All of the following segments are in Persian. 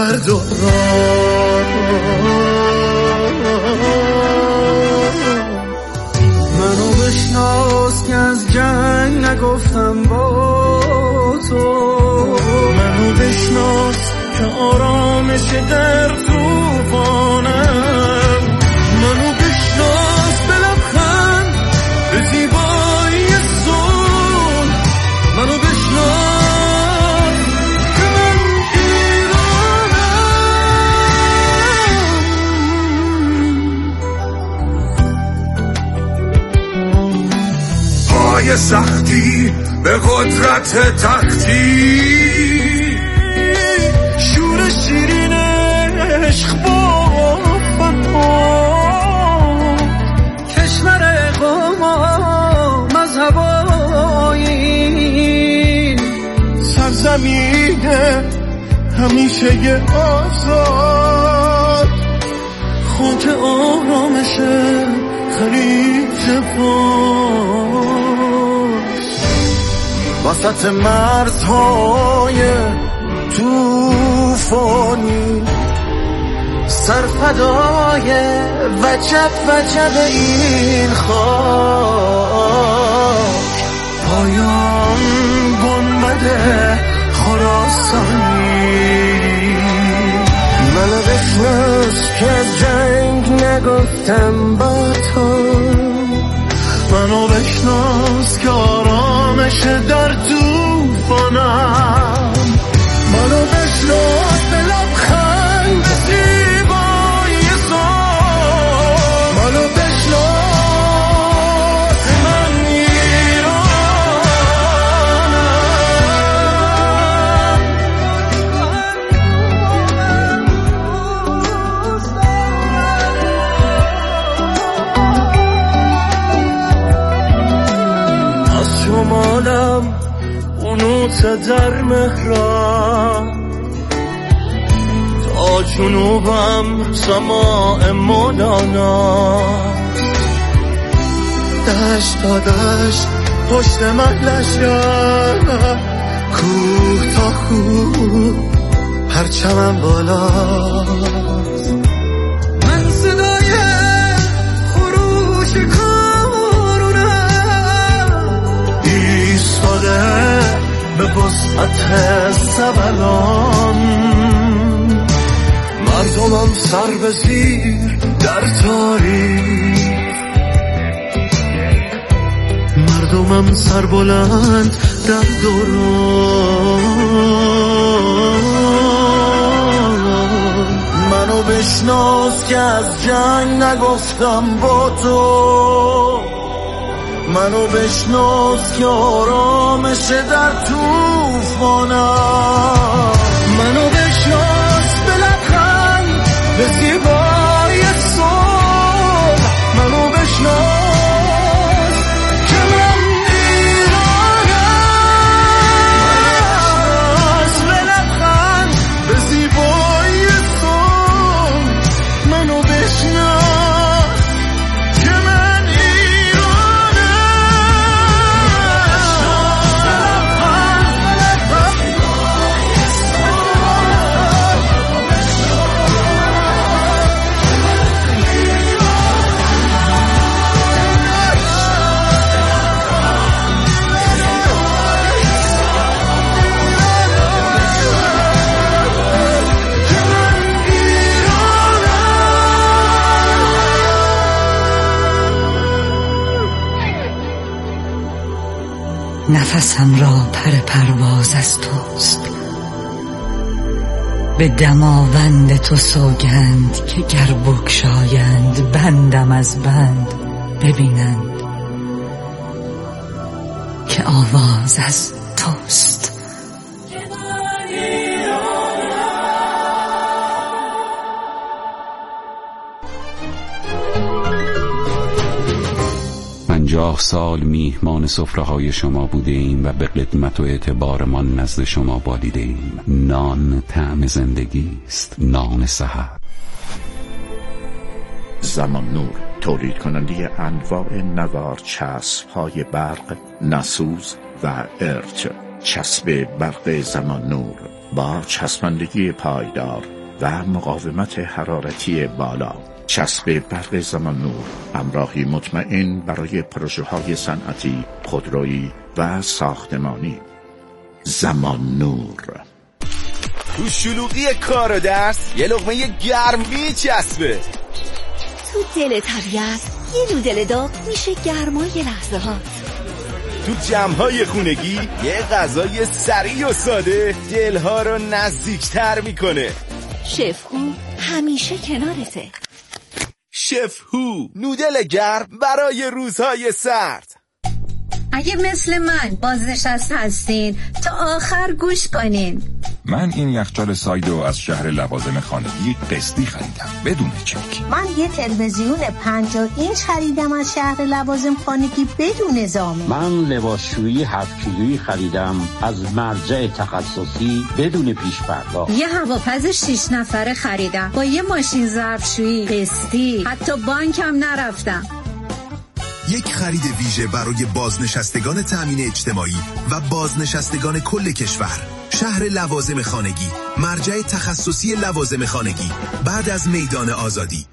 منو بشناس که از جنگ نگفتم با تو، منو بشناس که آرامش در طوفانم، منو بشناس به لبخند به زیبایی صلح، منو بشناس که من ایرانم. پای سختی به قدرت تختی، شور شیرین عشق با فتا، کشور اقامت مذهب آیین، سرزمین همیشه آزاد، خاک آرامش خلیج فارس، وسط مرزهای توفانی، سرفدای وجب وجب این خاک، پایان گنبد خراسانی. منو بشناس که از جنگ نگفتم با تو، منو بشناس که آرامش در طوفانم، منو بشناس به لبخند زیبایی صلح، منو بشناس من ایرانم. از شمالم اونوت در مهرم، تا جنوبم سماع مولانا، دشت تا دشت پشت محلشم، کوه تا کوه پرچمم بالاست، من صدای خروش کارونم، ایستاده به وسعت سبلان، مردمم سر به زیر در تاریخ، مردمم سر بلند در دوران. منو بشناس که از جنگ نگفتم با تو، منو بشناس که آرامش در طوفانم، منو بشناس به لبخند به زیبایی صلح، منو بشناس که من ایرانم، به لبخند به زیبایی صلح، منو بشناس که من نفسم را پر پرواز از توست، به دماوند تو سوگند که گر بگشایند بندم از بند، ببینند که آواز از توست. 50 سال میهمان سفره‌های شما بوده ایم و به قدمت و اعتبارمان نزد شما بالیده ایم. نان طعم زندگی است، نان سحر. زمان نور تولید کننده انواع نوار چسب های برق، نسوز و ارج. چسب برق زمان نور با چسبندگی پایدار و مقاومت حرارتی بالا. چسب برق زمان نور همراهی مطمئن برای پروژه‌های صنعتی، خودرویی و ساختمانی. زمان نور. تو شلوغی کار و درس یه لقمه گرم میچسبه. تو دل طبیعت یه نودل داغ میشه گرمای لحظه ها. تو جمع‌های خونگی یه غذای سریع و ساده دلها رو نزدیکتر میکنه. شف هو همیشه کنارته. شف هو، نودل گرم برای روزهای سرد. اگه مثل من بازنشسته هستین تا آخر گوش کنین. من این یخچال سایدو از شهر لوازم خانگی قسطی خریدم بدون چک. من یه تلویزیون 50 اینچ خریدم از شهر لوازم خانگی بدون ضامن. من لباسشویی 7 کیلویی خریدم از مرجع تخصصی بدون پیش پرداخت. یه هواپز 6 نفره خریدم با یه ماشین ظرفشویی قسطی، حتی بانکم نرفتم. یک خرید ویژه برای بازنشستگان تامین اجتماعی و بازنشستگان کل کشور. شهر لوازم خانگی، مرجع تخصصی لوازم خانگی، بعد از میدان آزادی.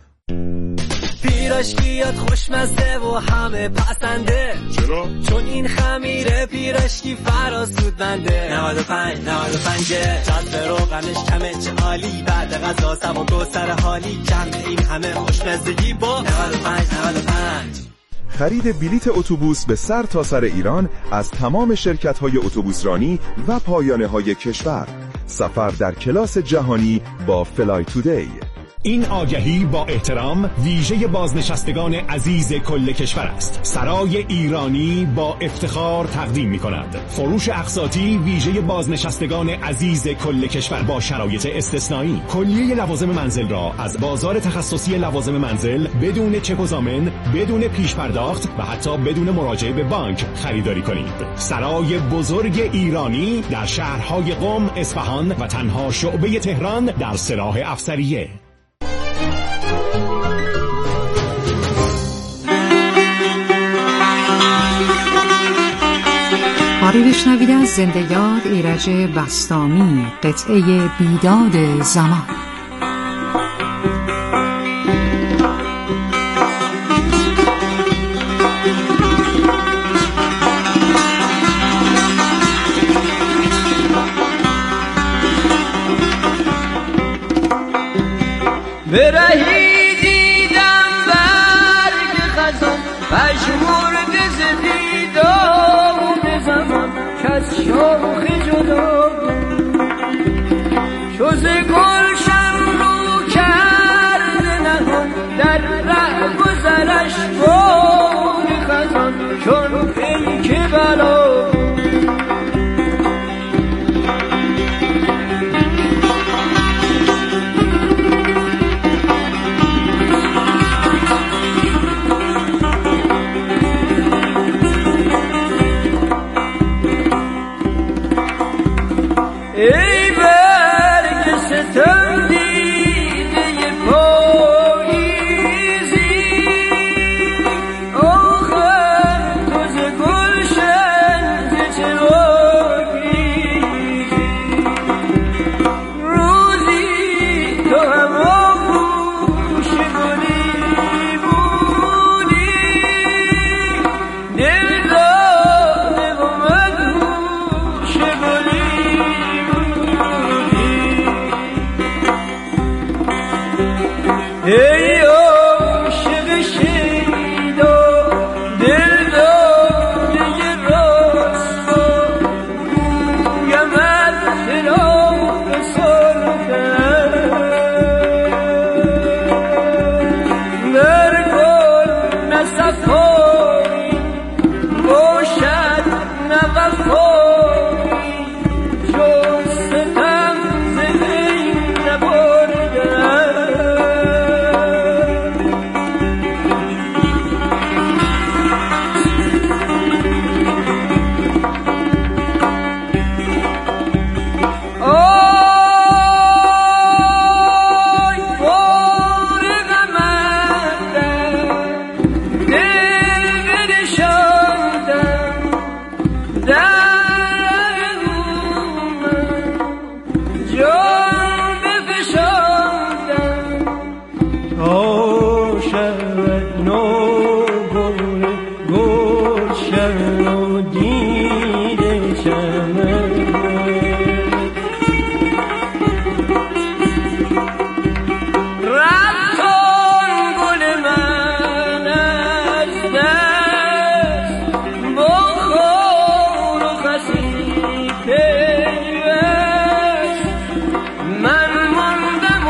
پیراشکیات خوشمزه و همه پسنده. چرا؟ چون این خمیره پیراشکی فراسود بنده. 95 جذب روغنش کمه چه عالی. بعد غذا سبک و سر حالی. کم این همه خوشمزگی با 95. خرید بلیت اتوبوس به سر تا سر ایران از تمام شرکت‌های اتوبوسرانی و پایانه‌های کشور. سفر در کلاس جهانی با فلای تودی. این آگهی با احترام ویژه بازنشستگان عزیز کل کشور است. سرای ایرانی با افتخار تقدیم می‌کند فروش اقساطی ویژه بازنشستگان عزیز کل کشور با شرایط استثنایی. کلیه لوازم منزل را از بازار تخصصی لوازم منزل بدون چک و ضامن، بدون پیش پرداخت و حتی بدون مراجعه به بانک خریداری کنید. سرای بزرگ ایرانی در شهرهای قم، اصفهان و تنها شعبه تهران در سلاح افسریه. کاری بشنوید از زنده یاد ایرج بسطامی، قطعه بیداد زمان. برهی دیدم برگ خزان پشمورد زدیداد زمان کس شاخ جدا شوز گلشن رو کرده نهان در ره گذرش باد خزان چون پیک بلا ای برگ ستم دیده پاییزی آخر تو ز گلشن ز چراغیزی روزی تو هم آغوش گلی بودی دل داده و مدهوش گلی ای عاشق شیدا دل داده راستا گویم از فراق سلطان در گل نه صفایی باشد نه وفایی جز ستم ز وی نبردن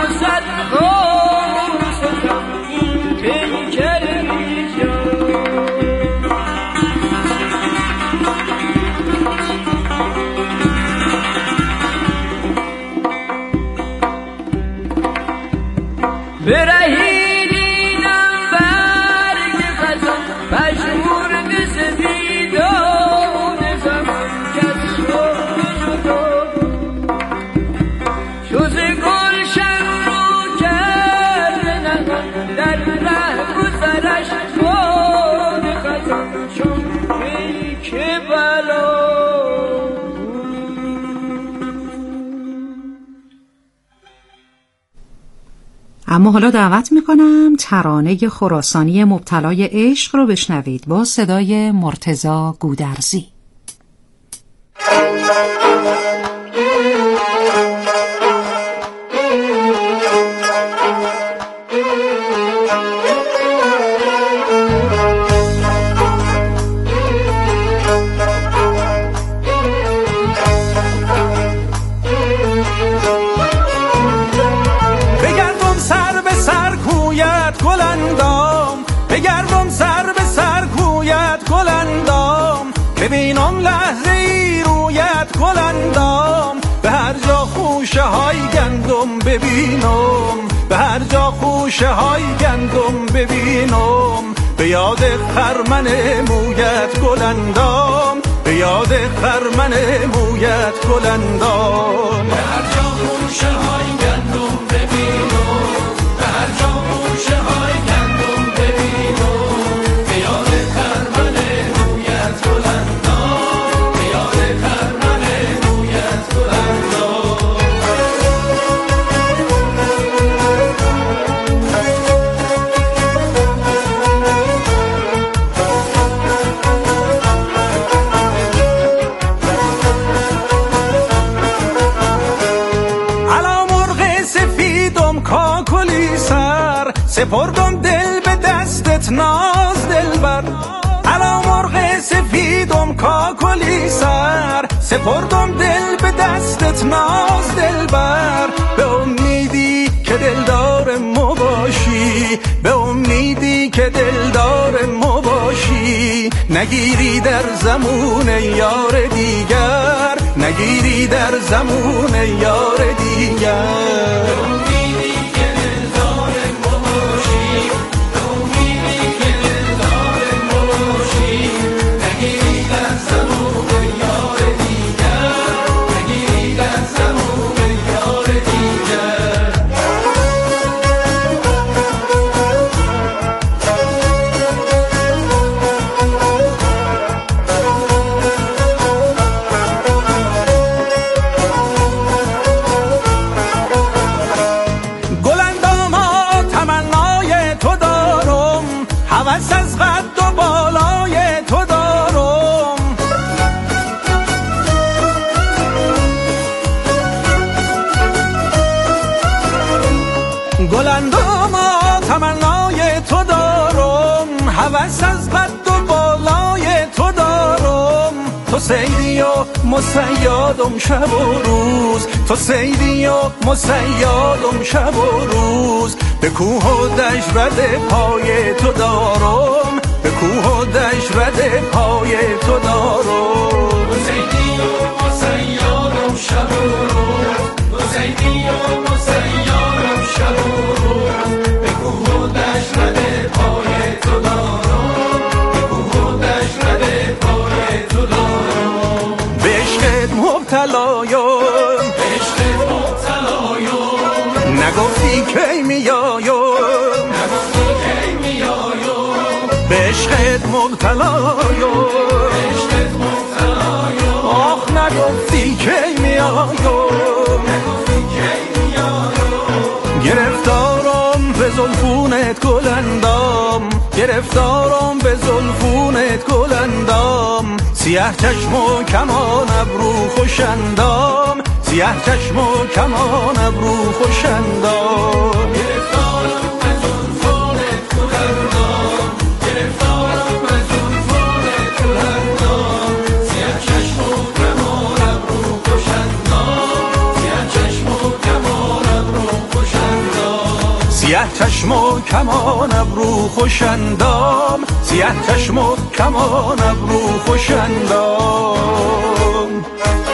اما حالا دعوت میکنم ترانه خراسانی مبتلای عشق رو بشنوید با صدای مرتضی گودرزی. ببینم لحظه ای رویت گلندام، به هر جا خوشه های گندم ببینم، به هر جا خوشه های گندم ببینم، به یاد خرمن مویت گلندام، به یاد خرمن مویت گلندام، به هر جا خوشه های گندم ببینم، به هر جا خوشه های گندم ببینم، به یاد خرمن مویت گلندام. سپردم دل به دستت ناز دلبر، علا مرغ سفیدم کاکلی سر، سپردم دل به دستت ناز دلبر، به امیدی که دلدار ما باشی، به امیدی که دلدار ما باشی، نگیری در زمون یار دیگر، نگیری در زمون یار دیگر. گلنداما تمنای تو دارم، هوس از قد و بالای تو دارم، تو سیدی و مسیادم شب و روز، تو سیدی و مسیادم شب و روز، به کوه و دشت رد پای تو دارم، به کوه و دشت رد پای تو دارم، تو سیدی و مسیادم شب و روز، تو سیدی و مسیادم شب و روز، به کوه و دشت رد پای تو دارم، به کوه و دشت رد پای تو دارم، به عشقت مبتلایم، به عشقت مبتلایم، نگفتی کی میایم، نگفتی کی میایم، به عشقت مبتلایم، به عشقت مبتلایم، آخ نگفتی کی میایم، نگفتی کی میایم، گرفتارم به زلفونت گلندام، گرفتارم به زلفونت گلندام، سیاه چشم و کمان ابرو خوشندام، سیاه چشم و کمان ابرو خوشندام، گرفتارم به زلفونت گلندام، گرفتارم به زلفونت گلندام، سیاه چشم و کمان ابرو خوشندام، سیاه چشم و کمان ابرو خوشندام. سیه چشم و کمان ابرو خوش اندام، سیه چشم و کمان ابرو خوش اندام.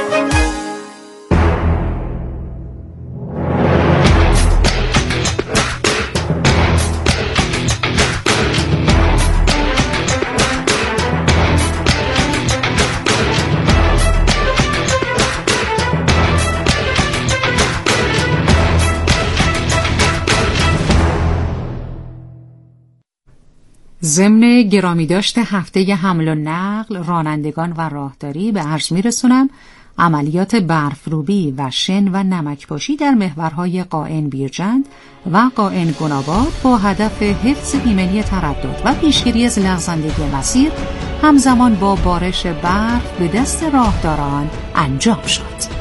ضمن گرامی داشته هفته حمل و نقل، رانندگان و راهداری به عرض می‌رسونم عملیات برفروبی و شن و نمکپاشی در محورهای قائن بیرجند و قائن گناباد با هدف حفظ ایمنی تردد و پیشگیری از لغزندگی مسیر همزمان با بارش برف به دست راهداران انجام شد.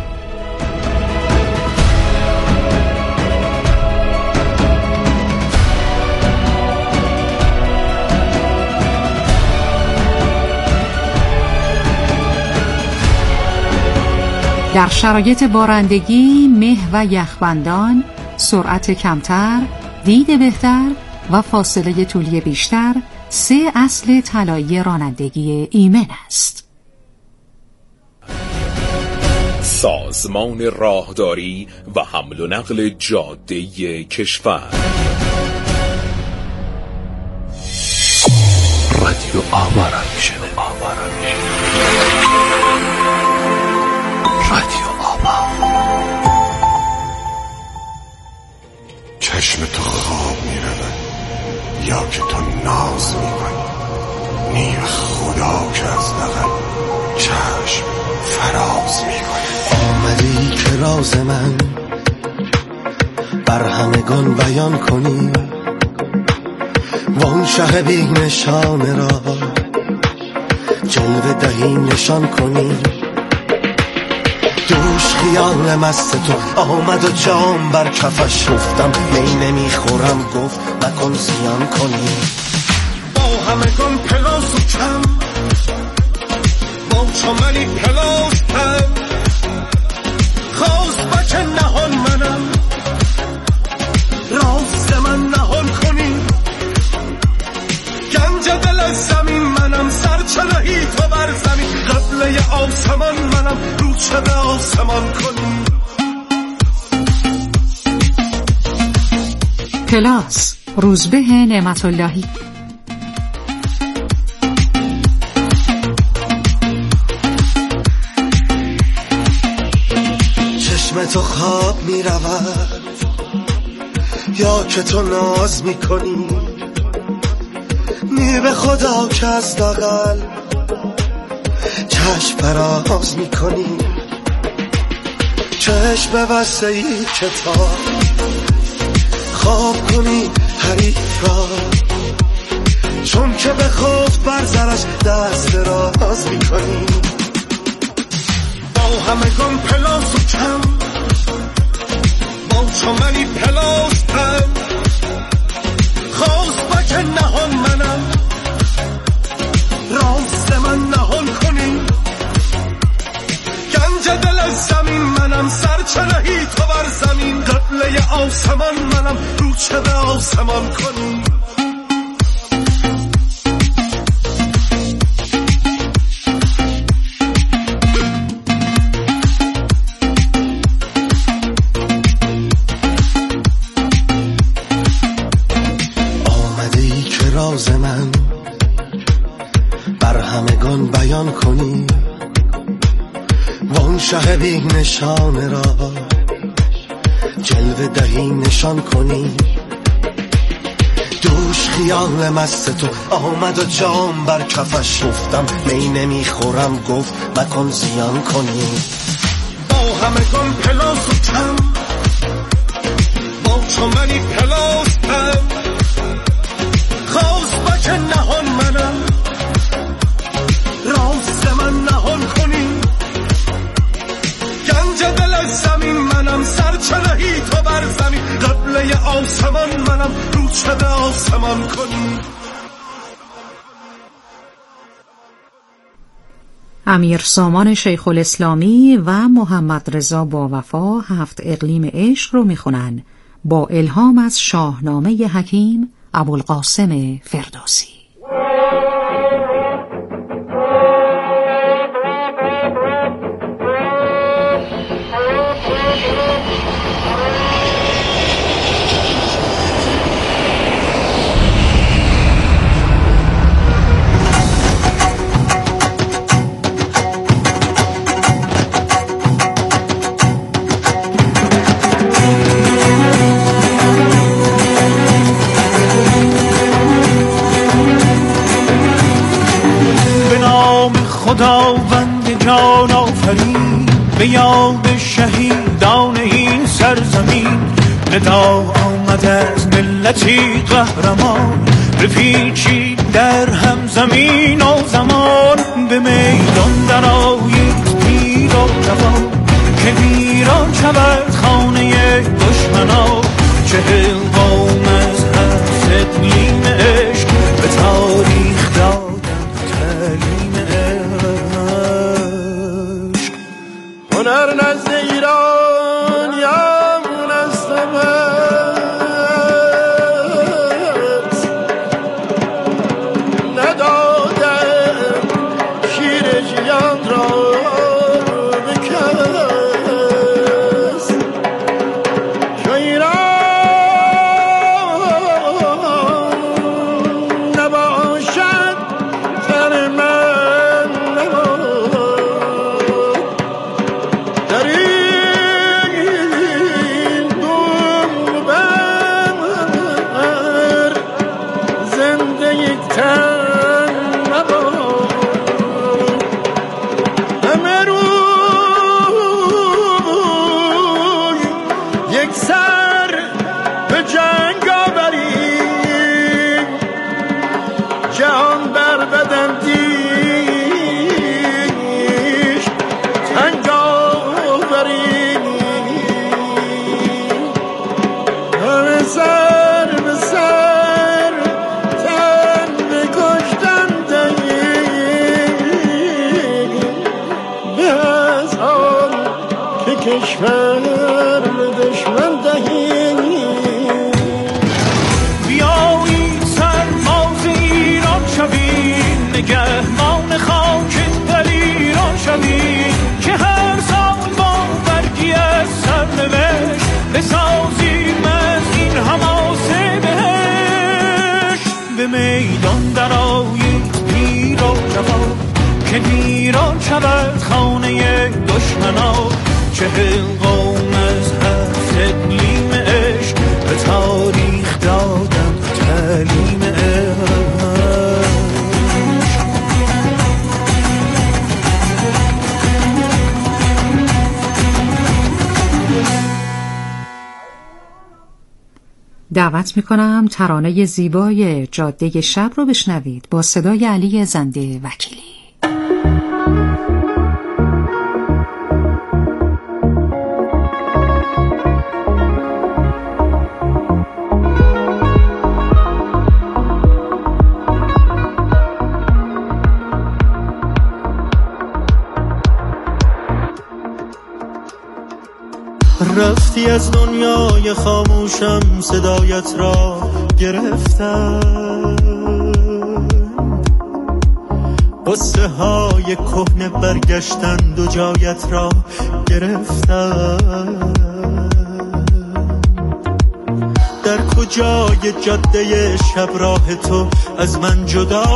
در شرایط بارندگی، مه و یخبندان، سرعت کمتر، دید بهتر و فاصله طولی بیشتر 3 اصل طلایی رانندگی ایمن است. سازمان راهداری و حمل و نقل جاده کشور. رادیو آوا را میشنه. رادیو آوا. چشم تو خواب میرود یا که تو ناز میکنی، نی خدا که از دغل چشم فراز میکنی. آمدی که راز من بر همگان بیان کنی، وان شه بی نشانه را جلوه دهی نشان کنی. دوش خیال مست تو آمد و جام بر کفش گفتم می نمیخورم، گفت نکن زیان کنی. با همگان پلاس و کم، با چمنی پلاس کم، خواست بچه نهان منم، راست من نهان کنی. گنج دل از زمین منم، سرچلهی تو بر زمین، قبله آسمان منم، رو شده آسمان کنی. پلاس، روزبه نعمت اللهی. چشم تو خواب می رود یا که تو ناز می کنی، نی به خدا که از دغل چشم فراز می کنی. چشم به وسه ای کتاب خواب کنی حریف را، چون که به خوف بر زرش دست دراز می کنی. با همگان پلاس و کم، با چمنی پلاس کم، خواست بچه نهان منم، راست من نهان کنی. گنج دل از زمین منم، سرچلهی تو بر زمین، قبله آسمان منم، رو شده آسمان کنی. آمدی که راز من بر همگان بیان کنی، وان شه بی نشانه را جلوه دهی نشان کنی. دوش خیال مست تو آمد و جام بر کفش گفتم می نمیخورم، گفت مکن زیان کنی. با همگان پلاس و کم، با چمنی پلاس کم، خواست بچه نهان منم، راست من نهان کنی. گنج دل از زمین منم، سرچلهی تو بر زمین، قبله آسمان منم، رو شده آسمان کنی. امیر سامان شیخ الاسلامی و محمد رضا با وفا 7 اقلیم عشق رو میخونن با الهام از شاهنامه حکیم ابوالقاسم فردوسی. خداوند جان آفرین، به یاد شهیدان این سرزمین، ندا آمد از ملتی قهرمان، بپیچید در هم زمین و زمان، به میدان درآیید پیر و جوان، که ویران شود خانه دشمنان، 40 قوم از هر اقلیم عشق به تاریخ دادند تعلیم عشق. هنر نزد ایران یا منستمت، ندادن شیر جیان را به کس، که ایران نباشد تن من نباد، در این گنبد زنده یک تن نباد، همه روی یک سر به جنگ آوریم، جهان بر بدندیش تنگ آوریم، همه سر به سر تن بکشتن دهیم، به از آن که کشور به دشمن دهیم. بیایید سرباز ایران شویم، نگهبان خاک در ایران شویم، که هر سال با برگی از سرنوشت بسازیم از این حماسه بهشت. به میدان درآیید پیر و جوان، که ویران شود خانه دشمنان، 40 قوم از هر اقلیم عشق به تاریخ دادند تعلیم عشق. دعوت میکنم ترانه زیبای جاده شب رو بشنوید با صدای علی زنده وکیلی. رفتی از دنیای خاموشم، صدایت را گرفتم، قصه های کهنه برگشتند و جایت را گرفتم. در کجای جاده شب راه تو از من جدا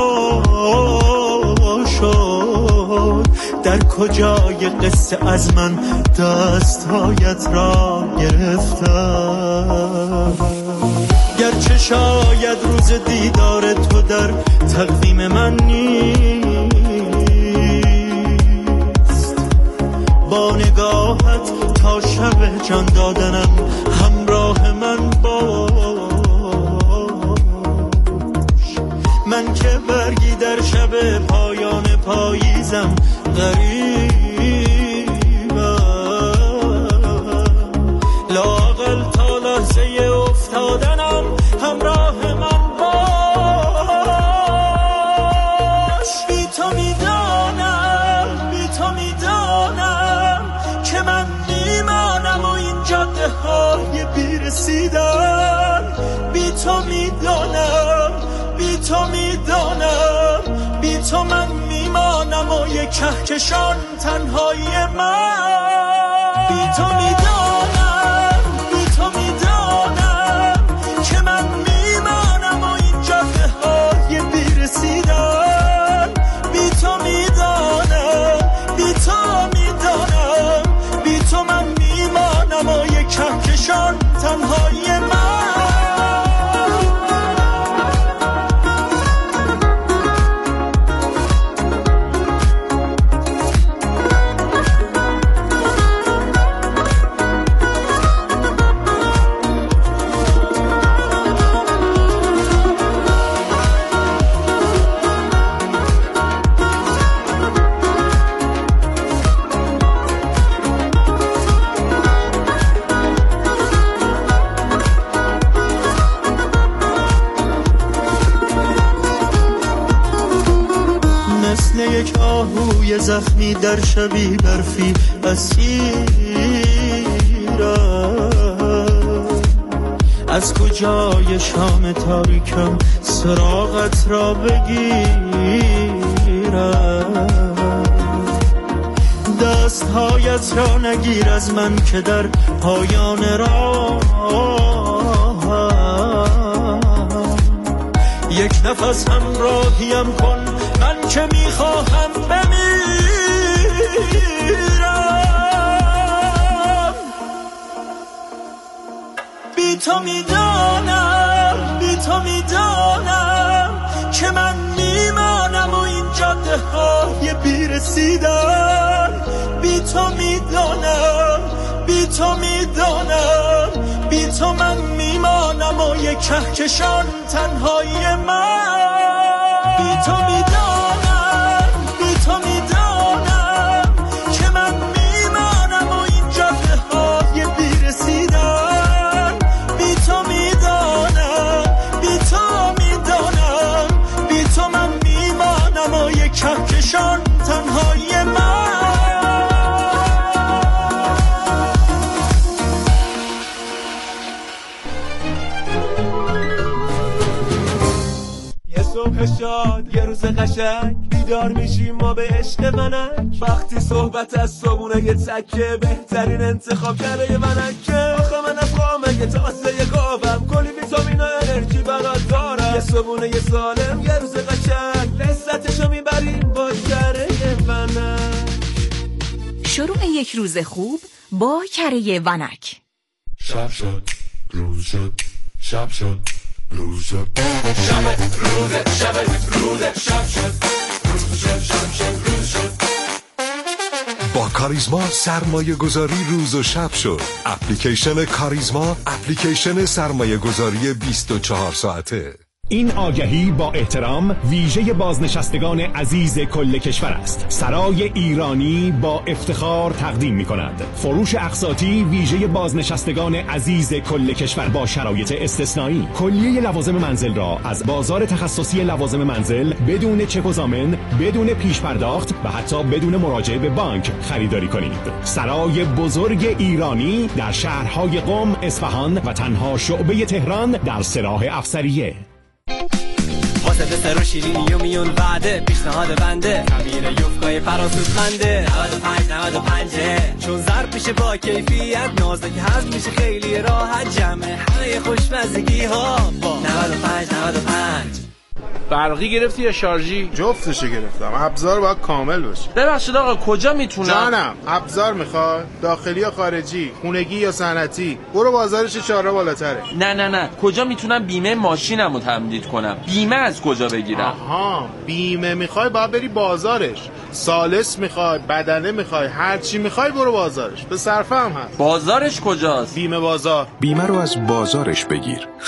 شد، در کجای قصه از من دستایت را گرفتم. گرچه شاید روز دیدار تو در تقویم من نیست، با نگاهت تا شب جان دادنم همراه من باش. من که برگی در شب پایان پاییزم غریبم، لااقل تا لحظه افتادنم همراه من باش. بی تو میدانم که من میمانم و این جاده های بیرسیدم کهکشان تنهایی من. بی تو میدانم، بی تو میدانم که من میمانم و این جاده های بیرسیدن. بی تو میدانم، بی تو میدانم، بی تو من میمانم و یک کهکشان تنهایی من. یک آهوی زخمی در شبی برفی اسیرم. از کجای شام تاریکم سراغت را بگیرم. دستهایت را نگیر از من که در پایان راه یک نفس همراهیم کن، من که میخواهم بمیرم. بی تو میدانم، بی تو میدانم که من میمانم و این جاده های بیرسیدن. بی تو میدانم، بی تو میدانم، بی تو من میمانم و یک کهکشان تنهایی من. بی تو میدانم، بی تو میدانم که من میمانم و این جاده های بیرسیدن. بی تو میدانم، بی تو میدانم، بی تو من میمانم و یک کهکشان تنهایی من. صبح شاد یه روز قشنگ بیدار میشیم ما به عشق ونک. وقتی صحبت از صبونه یه تکه بهترین انتخاب کرده یه ونکه. آخه من از قامه یه تاسه یه گاوم کلی ویتامین و انرژی برات دارم. یه صبونه یه سالم یه روز قشنگ لذتشو میبریم با کره ونک. شروع یک روز خوب با کره ونک. شب شد روز شد، شب شد روز شد، شب روز، شب روز، شب شد روز شد، شب شد روز شد. با کاریزما سرمایه گذاری روز و شب شد. اپلیکیشن کاریزما، اپلیکیشن سرمایه گذاری 24 ساعته. این آگهی با احترام ویژه بازنشستگان عزیز کل کشور است. سرای ایرانی با افتخار تقدیم می کند فروش اقساطی ویژه بازنشستگان عزیز کل کشور با شرایط استثنایی. کلیه لوازم منزل را از بازار تخصصی لوازم منزل بدون چک و ضامن، بدون پیش پرداخت و حتی بدون مراجعه به بانک خریداری کنید. سرای بزرگ ایرانی در شهرهای قم، اصفهان و تنها شعبه تهران در سراح افسریه. واسه دسر و شیرینی و میون وعده پیشنهاد بنده خمیر یوفقای فراسودمنده 95 چون ضرب میشه با کیفیت نازک هست میشه خیلی راحت جمع همه خوشمزگی ها با 95 برقی گرفتی یا شارژی؟ جفتشو گرفتم. ابزار باید کامل باشه. ببخشید آقا کجا میتونم؟ جانم ابزار میخوای؟ داخلی یا خارجی؟ خونگی یا صنعتی؟ برو بازارش 4 بالاتره. نه کجا میتونم بیمه ماشینمو تمدید کنم؟ بیمه از کجا بگیرم؟ آها بیمه میخوای باید بری بازارش. سالس میخوای، بدنه میخوای، هر چی میخوای برو بازارش. به صرفه هم هست. بازارش کجاست؟ بیمه بازار. بیمه رو از بازارش بگیر.